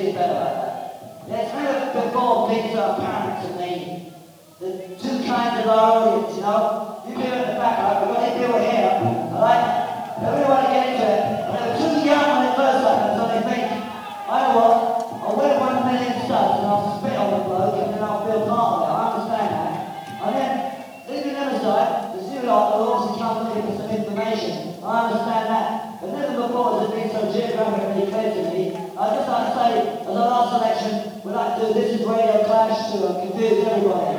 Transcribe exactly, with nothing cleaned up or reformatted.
see it better like that. There's never before been so apparent to me the two kinds of our audience, you know? You people in the back, like, we've got these people here, I like, they really want to get into it, and they were too young when it first happened, so they think, I know what, I'll win one million subs and I'll spit on the bloke and then I'll feel part of it, I understand that. And then, leaving the other side, the zoo lot will obviously come looking for some information, I understand that. But never before has it been so geographically clear to me. I'd just like to say, as our last selection, we'd like to do This Is Radio Clash to uh, confuse everybody.